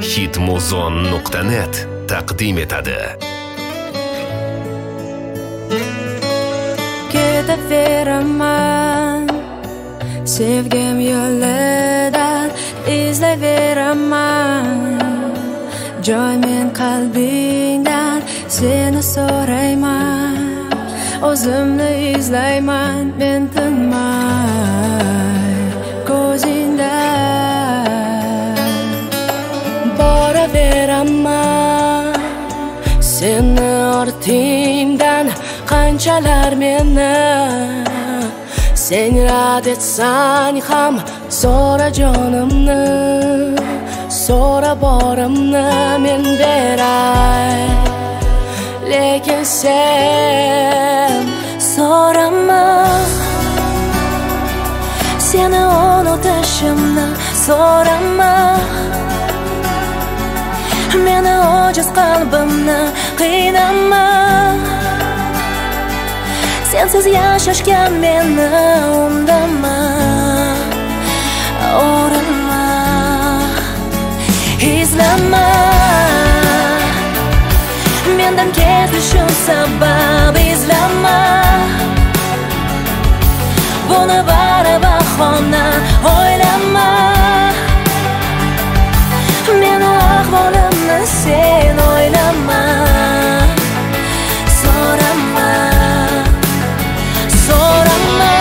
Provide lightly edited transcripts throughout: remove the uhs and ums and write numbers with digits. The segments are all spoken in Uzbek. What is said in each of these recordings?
Hitmuzon.net taqdim etadi. Ketaveraman, sevgim yo'lidan izlayveraman. Joy men qalbingdan seni so'rayman. O'zimni izlayman men tinmay ko'zingdan. Boraveraman seni ortingdan, qanchalar meni sen rad etsang ham so'ra jonimni, so'ra borimni men beray. Lekin sen so'rama, seni unutishimni so'rama. Meni ojiz qalbimni qiynama. Sensiz yashashga meni undama. O'rinma, izlama. Mendan ketishim sabab izlama. Buni bari bahona o'ylama. Meni ahvolimni sen o'ylama. So'rama, so'rama.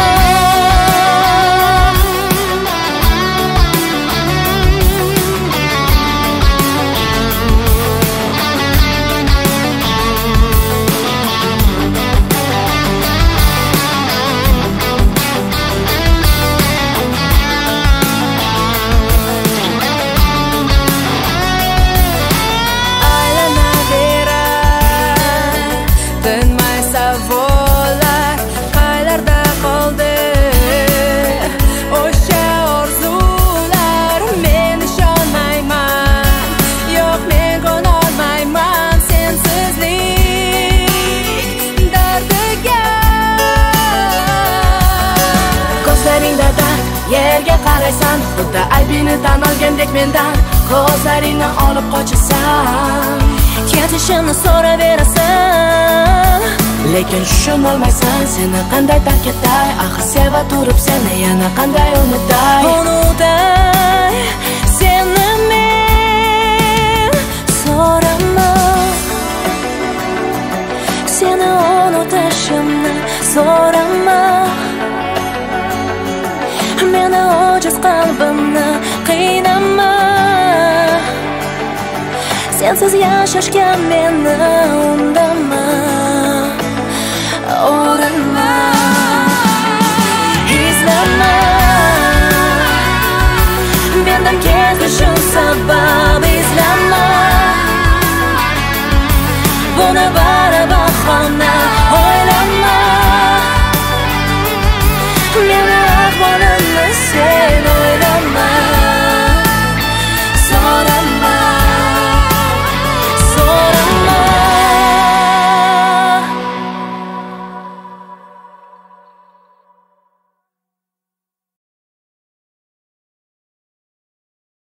Yerga qaraysan, xuddi aybini tan olgandek mendan. Ko'zlaringni olib qochasan, ketishimni so'raverasan. Lekin tushunolmaysan, seni qanday tark etay. Axir seva turib seni yana qanday unutay. Unutay seni men so'rama. Seni unutishimni so'rama. Meni ojiz qalbimni qiynama. Sensiz yashashga meni undama. O'rinma, izlama. Mendan ketishim sabab